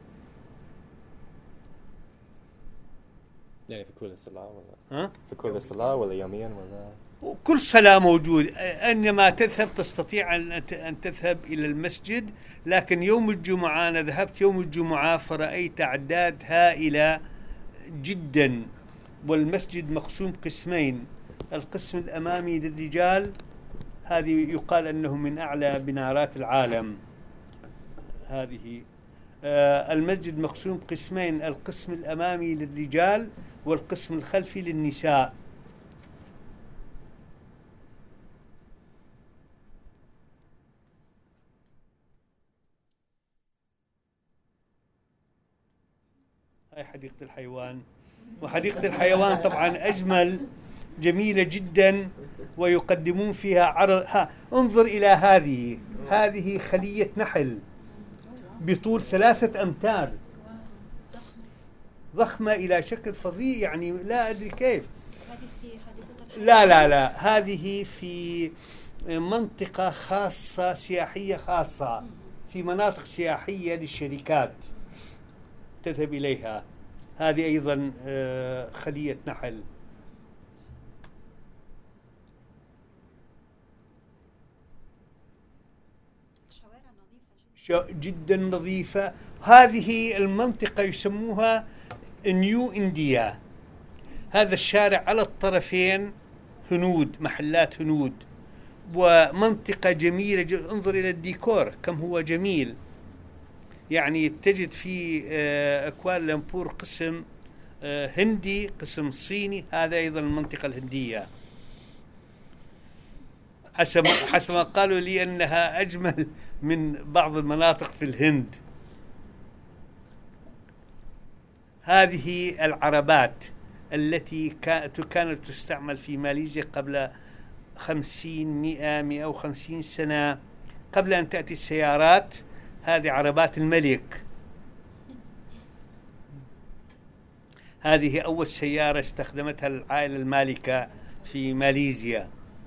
يعني في كل صلاة ولا في كل صلاة ولا يوميا ولا كل صلاة موجود. أينما تذهب تستطيع أن تذهب إلى المسجد، لكن يوم الجمعة أنا ذهبت يوم الجمعة فرأيت أعداد هائلة جدا، والمسجد مقسوم قسمين. القسم الأمامي للرجال، هذه يقال أنه من أعلى بنارات العالم. هذه المسجد مقسوم قسمين، القسم الأمامي للرجال والقسم الخلفي للنساء. هاي حديقة الحيوان، وحديقة الحيوان طبعا أجمل، جميلة جدا، ويقدمون فيها عرض. انظر إلى هذه خلية نحل بطول 3 أمتار، ضخمة إلى شكل فظيع، يعني لا أدري كيف. لا هذه في منطقة خاصة سياحية خاصة، في مناطق سياحية للشركات تذهب إليها. هذه أيضا خلية نحل. جدا نظيفة. هذه المنطقة يسموها نيو إنديا. هذا الشارع على الطرفين هنود، محلات هنود، ومنطقة جميلة. انظر إلى الديكور كم هو جميل. يعني تجد في كوالالمبور قسم هندي، قسم صيني، هذا أيضا المنطقة الهندية. حسب ما قالوا لي أنها أجمل من بعض المناطق في الهند. هذه العربات التي كانت تستعمل في ماليزيا قبل 150 سنة، قبل أن تأتي السيارات. هذه عربات الملك. هذه أول سيارة استخدمتها العائلة المالكة في ماليزيا.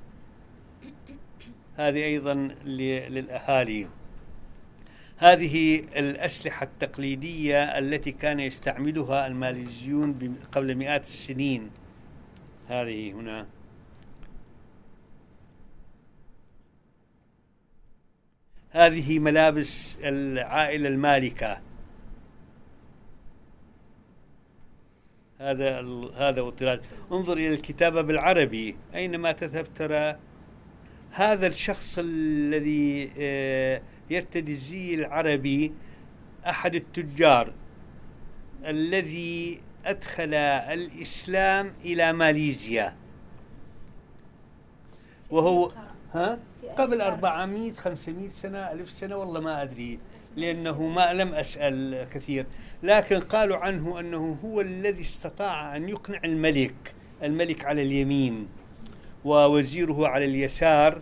هذه أيضا للأهالي. هذه الأسلحة التقليدية التي كان يستعملها الماليزيون قبل مئات السنين. هذه هنا. هذه ملابس العائلة المالكة. هذا والطراز. انظر إلى الكتابة بالعربي، أينما تذهب ترى هذا الشخص الذي يرتدي الزي العربي، أحد التجار الذي أدخل الإسلام إلى ماليزيا، وهو قبل 400 500 سنة 1000 سنة، والله ما أدري، لأنه ما لم أسأل كثير، لكن قالوا عنه أنه هو الذي استطاع أن يقنع الملك على اليمين ووزيره على اليسار.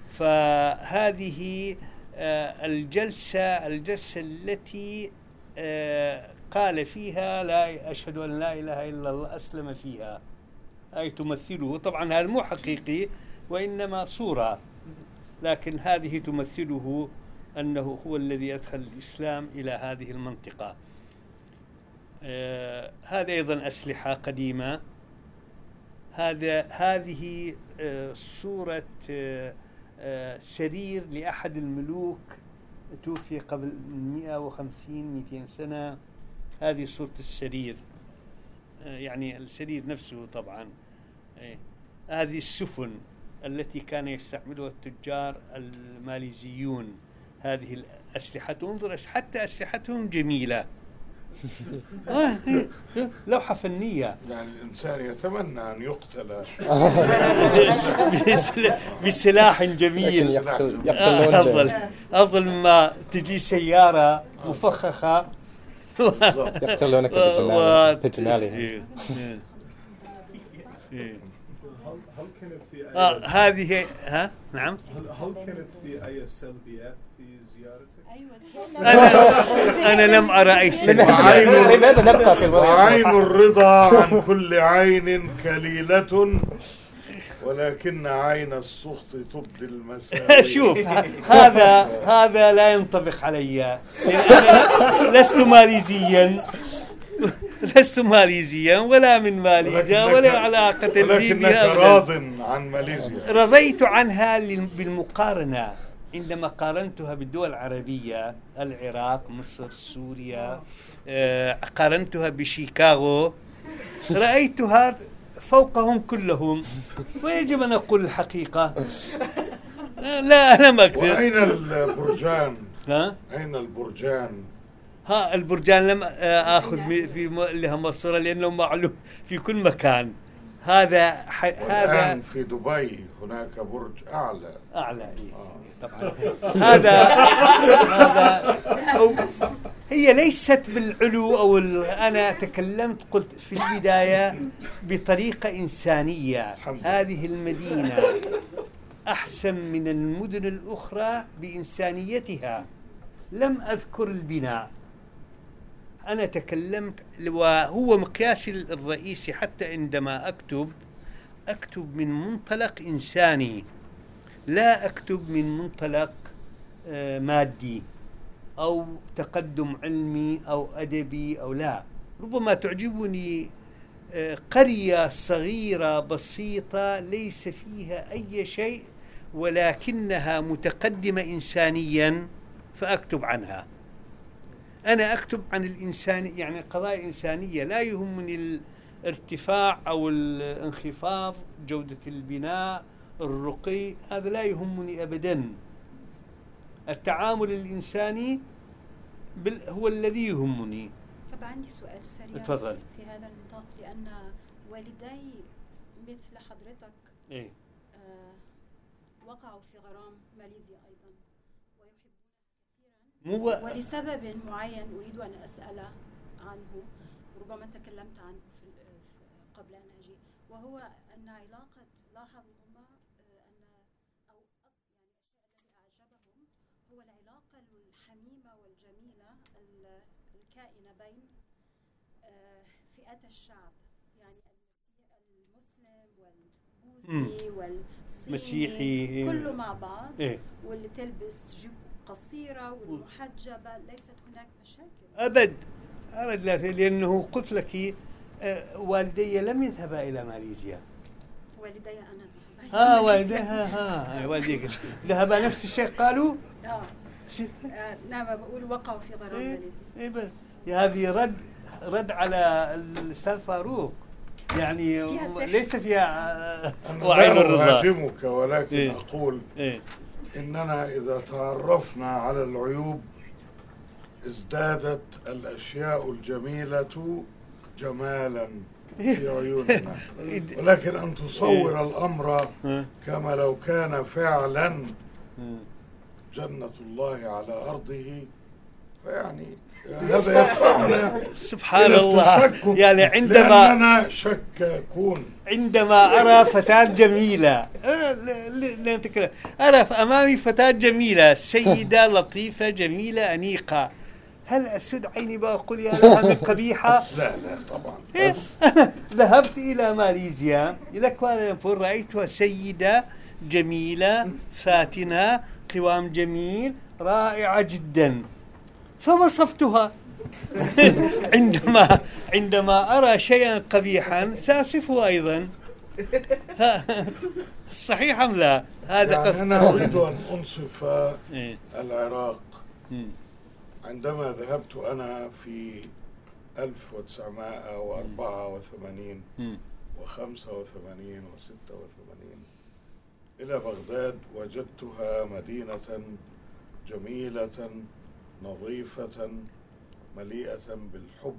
فهذه الجلسة التي قال فيها لا أشهد أن لا إله إلا الله، أسلم فيها، أي تمثله. طبعا هذا مو حقيقي وإنما صورة، لكن هذه تمثله أنه هو الذي أدخل الإسلام إلى هذه المنطقة. هذا أيضا أسلحة قديمة. هذه صورة سرير لأحد الملوك توفي قبل 150-200 سنة. هذه صورة السرير، يعني السرير نفسه طبعا. هذه السفن التي كان يستعملها التجار الماليزيون. هذه الأسلحة، انظر حتى أسلحتهم جميلة. لوحة فنية. يعني الإنسان يتمنى أن يقتل بسلاح جميل. يقتلون أفضل مما تجي سيارة مفخخة يقتلونك بجماله. هل كانت في هذه نعم. هل كانت في أي سلبيات في زيارتك؟ أنا لم أرى أي شيء. لماذا نبقى في الوضع؟ وعين الرضا عن كل عين كليلة، ولكن عين السخط تبدي المساوي. شوف، هذا لا ينطبق علي، أنا لست ماليزيا ولا من ماليزيا ولا علاقة لي ولكنك بها. راض عن ماليزيا. رضيت عنها بالمقارنة، عندما قارنتها بالدول العربية، العراق، مصر، سوريا، قارنتها بشيكاغو، رأيتها فوقهم كلهم، ويجب أن أقول الحقيقة. لا أنا ما أكذب. وأين البرجان؟ أين البرجان؟ البرجان لم آخذ في لها مصر لأنه معلوم في كل مكان. هذا والآن في دبي هناك برج أعلى. طبعا. هذا هي ليست بالعلو أو أنا تكلمت قلت في البداية بطريقة إنسانية. هذه المدينة أحسن من المدن الأخرى بإنسانيتها. لم أذكر البناء، أنا تكلمت، وهو مقياسي الرئيسي حتى عندما أكتب من منطلق إنساني، لا أكتب من منطلق مادي أو تقدم علمي أو أدبي أو لا. ربما تعجبني قرية صغيرة بسيطة ليس فيها أي شيء ولكنها متقدمة إنسانيا فأكتب عنها. أنا أكتب عن الإنسان، يعني قضايا إنسانية. لا يهمني الارتفاع أو الانخفاض، جودة البناء، الرقي، هذا لا يهمني أبدا. التعامل الإنساني هو الذي يهمني. طب عندي سؤال سريع اتفضل. في هذا النطاق، لأن والدي مثل حضرتك وقعوا في غرام ماليزيا أيضا ويحبونها كثيرا، ولسبب معين أريد أن أسأل عنه، ربما تكلمت عنه قبل أن أجي، وهو أن علاقة لاحظوا هما أن أو يعني الشيء الذي أعجبهم هو العلاقة الحميمة والجميلة الكائنة بين فئات الشعب، يعني المسلم والبوذي والصيني كله مع بعض، واللي تلبس جيب قصيرة والمحجبة، ليست هناك مشاكل أبد لا، لأنه قلت لك والدي لم يذهبا إلى ماليزيا. والدي أنا والديك ذهبا نفس الشيء قالوا. نعم، بقول وقعوا في غرام ماليزيا. هذه رد على الأستاذ فاروق، يعني ليس فيها وعين الرضا. أهاجمك ولكن أقول إننا إذا تعرفنا على العيوب ازدادت الأشياء الجميلة جمالا في عيوننا، ولكن أن تصور الأمر كما لو كان فعلا جنة الله على أرضه، فيعني هذا يدفعنا سبحان الله. يعني لأننا شكاكون. عندما أرى فتاة جميلة، أرى أمامي فتاة جميلة، سيدة لطيفة جميلة أنيقة، هل أسد عيني بقول يا لها من قبيحة؟ لا طبعا. أنا ذهبت إلى ماليزيا، إلى كوالالمبور، رأيتها سيدة جميلة فاتنة، قوام جميل، رائعة جدا، فوصفتها. عندما أرى شيئا قبيحا سأصفه أيضا. صحيح أم لا؟ هذا يعني أنا أريد أن أنصف العراق. عندما ذهبت أنا في 1984 و85 و86 إلى بغداد، وجدتها مدينة جميلة نظيفة مليئة بالحب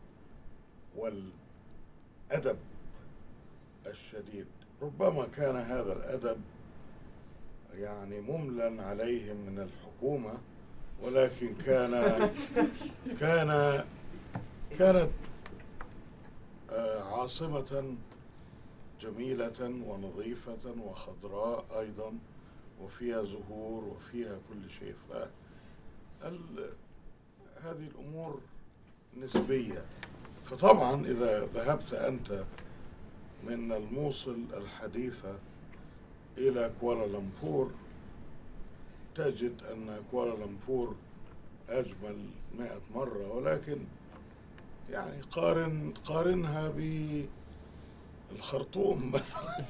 والأدب الشديد. ربما كان هذا الأدب يعني مملا عليهم من الحكومة، ولكن كانت عاصمة جميلة ونظيفة وخضراء أيضا، وفيها زهور وفيها كل شيء. هذه الأمور نسبية. فطبعا إذا ذهبت أنت من الموصل الحديثة إلى كوالالمبور تجد أن كوالالمبور أجمل 100 مرة، ولكن يعني قارنها بالخرطوم مثلا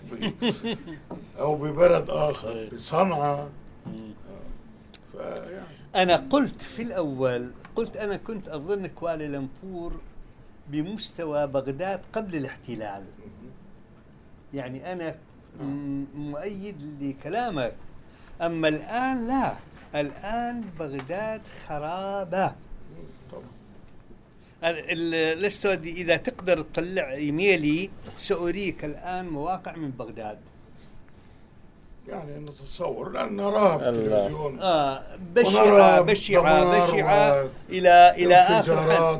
أو ببلد آخر، بصنعاء. أنا قلت في الأول، أنا كنت أظن كوالالمبور بمستوى بغداد قبل الاحتلال. يعني أنا مؤيد لكلامك. أما الآن لا، الآن بغداد خرابة. الأستاذ إذا تقدر تطلع إيميلي سأريك الآن مواقع من بغداد. يعني نتصور لأن نراها في التلفزيون بشعة إلى آخر.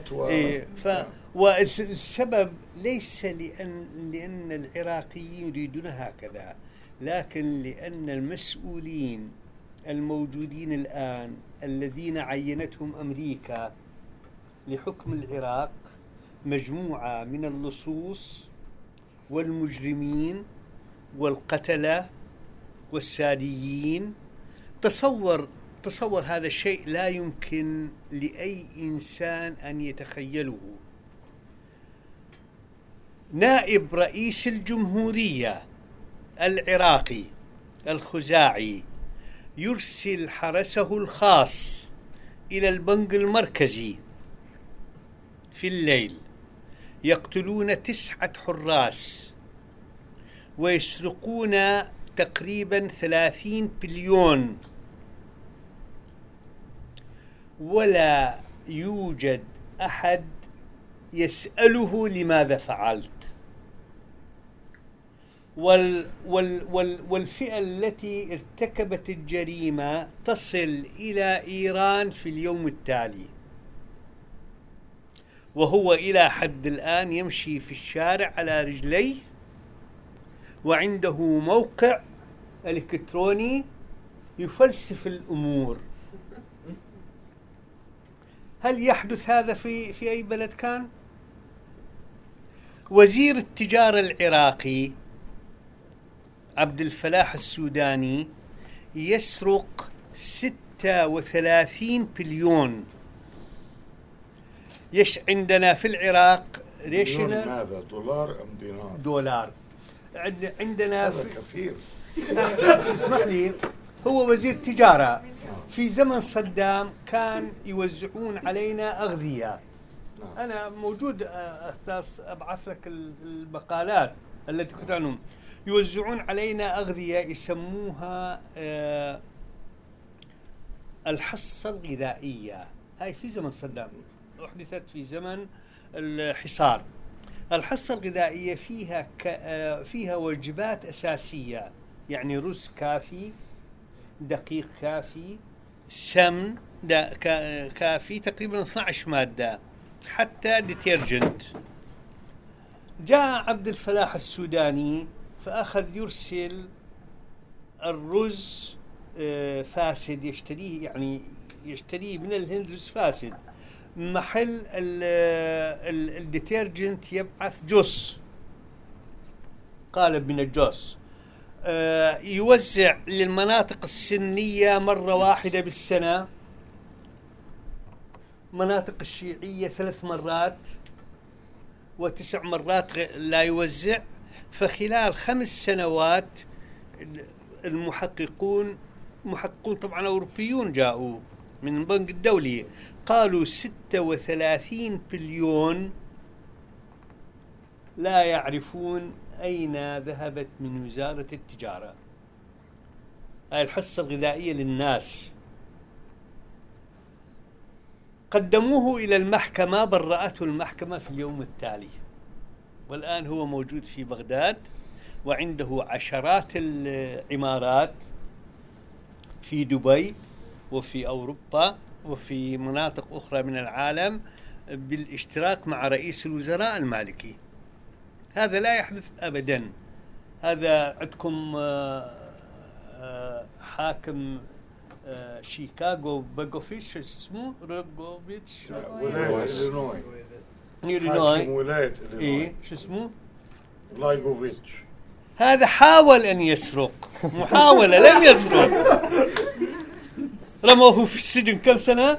والسبب ليس لأن العراقيين يريدون هكذا، لكن لأن المسؤولين الموجودين الآن الذين عينتهم أمريكا لحكم العراق مجموعة من اللصوص والمجرمين والقتلة والساديين. تصور هذا الشيء لا يمكن لأي إنسان أن يتخيله. نائب رئيس الجمهورية العراقي الخزاعي يرسل حرسه الخاص إلى البنك المركزي في الليل، يقتلون 9 حراس ويسرقون تقريبا 30 بليون، ولا يوجد أحد يسأله لماذا فعلت. والفئة التي ارتكبت الجريمة تصل إلى إيران في اليوم التالي، وهو إلى حد الآن يمشي في الشارع على رجليه وعنده موقع إلكتروني يفلسف الأمور. هل يحدث هذا في أي بلد كان؟ وزير التجارة العراقي عبد الفلاح السوداني يسرق 36 بليون. عندنا في العراق ريشنا ماذا، دولار أم دينار؟ دولار. عندنا هذا كثير. اسمح لي، هو وزير تجارة في زمن صدام كان يوزعون علينا أغذية. أنا موجود أبعث لك المقالات التي كنت عنهم. يوزعون علينا أغذية يسموها الحصة الغذائية. هاي في زمن صدام، أحدثت في زمن الحصار. الحصة الغذائية فيها وجبات أساسية، يعني رز كافي، دقيق كافي، سمن كافي، تقريبا 12 مادة، حتى ديتيرجنت. جاء عبد الفلاح السوداني فأخذ يرسل الرز فاسد، يشتريه من الهند رز فاسد، محل الديتيرجنت يبعث جوس، قالب من الجوس، يوزع للمناطق السنية مرة واحدة بالسنة، مناطق الشيعية 3 مرات، و9 مرات لا يوزع. فخلال 5 سنوات المحققون طبعا أوروبيون جاءوا من البنك الدولي، قالوا 36 بليون لا يعرفون أين ذهبت من وزارة التجارة. هاي الحصة الغذائية للناس. قدموه إلى المحكمة، برأته المحكمة في اليوم التالي، والآن هو موجود في بغداد وعنده عشرات العمارات في دبي وفي أوروبا وفي مناطق أخرى من العالم بالاشتراك مع رئيس الوزراء المالكي. هذا لا يحدث أبدا. هذا عندكم حاكم شيكاغو باغوفيتش اسمه روغوفيتش، ولاية إلينوي، إلينوي، حاكم ولاية إلينوي، إيه شو اسمه؟ لايغوفيتش. هذا حاول أن يسرق، محاولة، لم يسرق. رموه في السجن كم سنة؟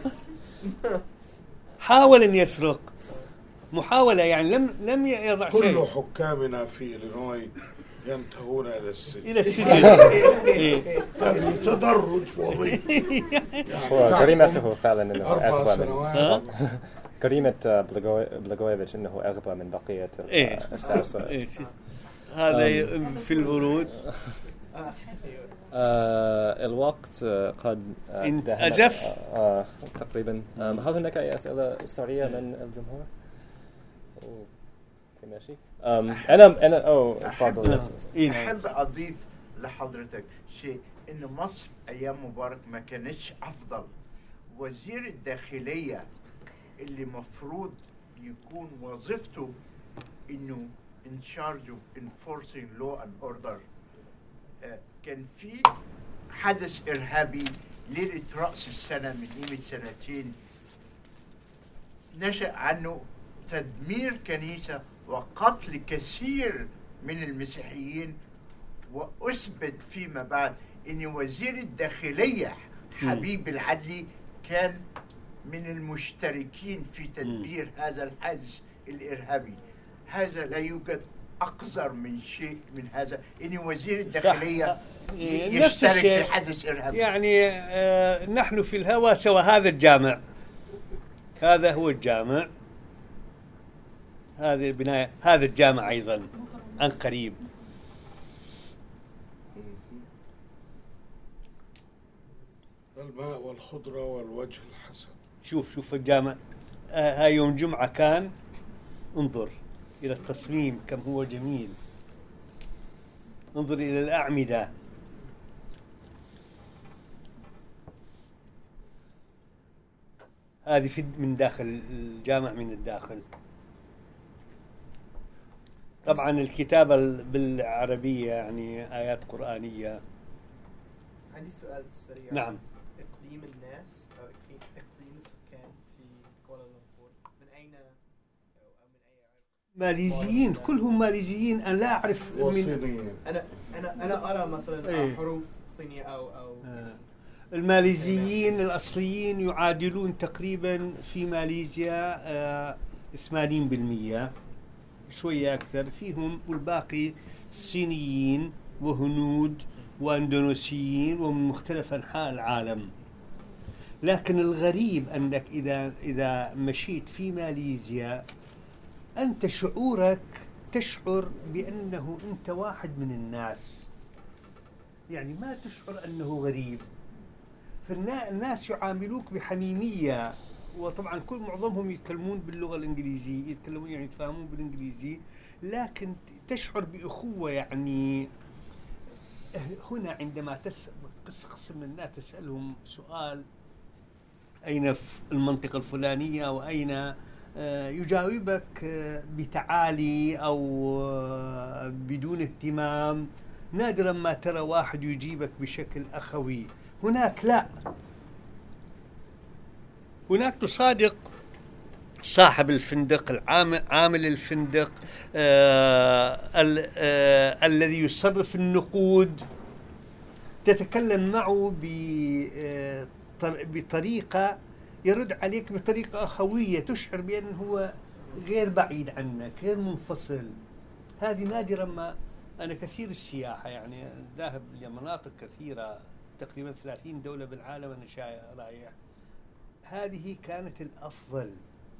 حاول أن يسرق، محاولة، يعني لم يضع شيء. كل حكامنا في إلينوي ينتهون إلى السجن. إلى السجن. إيه. هذه تدرج وظيفي. هو جريمته فعلا أنه 4 أغبى سنوات. جريمة بلاغويفيتش أنه أغبى من بقية الساسة. إيه. هذا في الورود. الوقت قد أزف تقريبا. هل هناك أي أسئلة سريعة من الجمهور؟ ماشي. أنا تفضل. أحب أضيف لحضرتك شيء، إن مصر أيام مبارك ما كانتش أفضل. وزير الداخلية اللي مفروض يكون وظيفته إنه in charge of enforcing law and order، كان في حدث إرهابي ليلة رأس السنة من قيمة 2 سنين نشأ عنه تدمير كنيسة وقتل كثير من المسيحيين، وأثبت فيما بعد أن وزير الداخلية حبيب العدلي كان من المشتركين في تدبير هذا الحدث الإرهابي. هذا لا يوجد أقذر من شيء من هذا، أن وزير الداخلية يشترك في حدث إرهابي. يعني نحن في الهوى سوى هذا الجامع، هذا هو الجامع، هذه البناية، هذا الجامع أيضا عن قريب. الماء والخضرة والوجه الحسن. شوف الجامع، هاي يوم جمعة كان، انظر إلى التصميم كم هو جميل، انظر إلى الأعمدة، هذه من داخل الجامع، من الداخل. طبعا الكتابة بالعربية يعني آيات قرآنية. عندي سؤال سريع. نعم. إقليم الناس أو إقليم السكان في كوالالمبور من أين أو من أي عرق؟ ماليزيين، كلهم ماليزيين. أنا لا أعرف وصينيين. أنا أرى مثلا حروف صينية أو الماليزيين الأصليين يعادلون تقريبا في ماليزيا 80%، شوية أكثر فيهم، والباقي صينيين وهنود واندونيسيين ومن مختلف أنحاء العالم. لكن الغريب أنك إذا مشيت في ماليزيا أنت شعورك تشعر بأنه أنت واحد من الناس، يعني ما تشعر أنه غريب. فالناس يعاملوك بحميمية، وطبعا معظمهم يتكلمون باللغة الإنجليزية، يتكلمون يعني يتفاهمون بالإنجليزي، لكن تشعر بأخوة. يعني هنا عندما قسم من الناس تسألهم سؤال أين في المنطقة الفلانية أو أين، يجاوبك بتعالي أو بدون اهتمام. نادرا ما ترى واحد يجيبك بشكل أخوي. هناك لا، هناك تصادق صاحب الفندق، عامل الفندق، الذي يصرف النقود، تتكلم معه بطريقة يرد عليك بطريقة أخوية، تشعر بأنه هو غير بعيد عنك، غير منفصل. هذه نادرا ما. أنا كثير السياحة، يعني ذاهب لمناطق كثيرة، تقريبا 30 دولة بالعالم أنا رايح. هذه كانت الأفضل.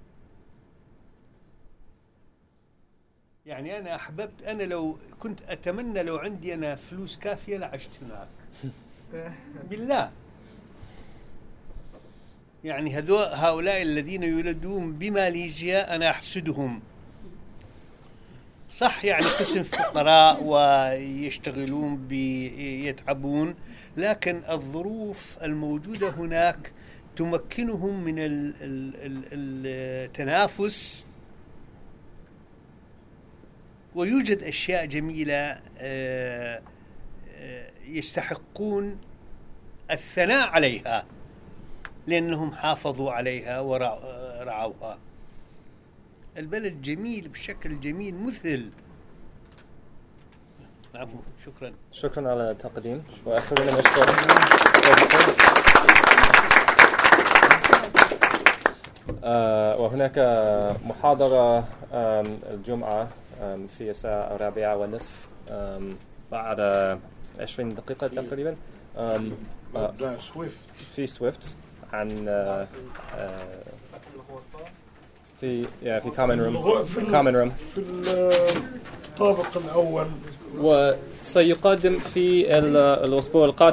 يعني أنا أحببت، أنا لو كنت أتمنى لو عندي أنا فلوس كافية لعشت هناك بالله. يعني هؤلاء الذين يولدون بماليزيا أنا أحسدهم. صح يعني قسم فقراء ويشتغلون يتعبون، لكن الظروف الموجودة هناك تمكنهم من التنافس، ويوجد أشياء جميلة يستحقون الثناء عليها لأنهم حافظوا عليها ورعوها. البلد جميل بشكل جميل مثل. عفوا، شكرا على التقديم، وأخيرا نشكر وهناك محاضرة الجمعة في الساعة 4:30 بعد 20 دقيقة تقريبا في سويفت عن في كومن روم في الطابق الأول، وسيقدم في الأسبوع القادم